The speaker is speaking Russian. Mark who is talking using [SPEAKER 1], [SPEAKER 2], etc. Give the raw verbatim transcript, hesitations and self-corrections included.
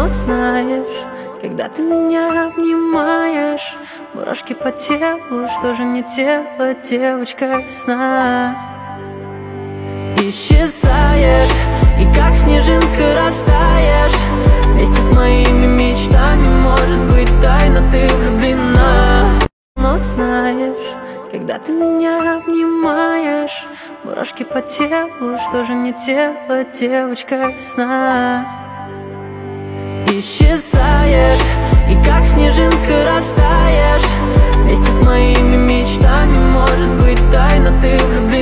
[SPEAKER 1] Но знаешь, когда ты меня обнимаешь, мурашки по телу, что же не тело, девочка сна. Исчезаешь, и как снежинка растаешь вместе с моими мечтами, может быть, тайно ты влюблена. Но знаешь, когда ты меня обнимаешь, мурашки по телу, что же не тело, девочка сна. Исчезаешь, и как снежинка растаешь вместе с моими мечтами, может быть, тайно ты влюблена.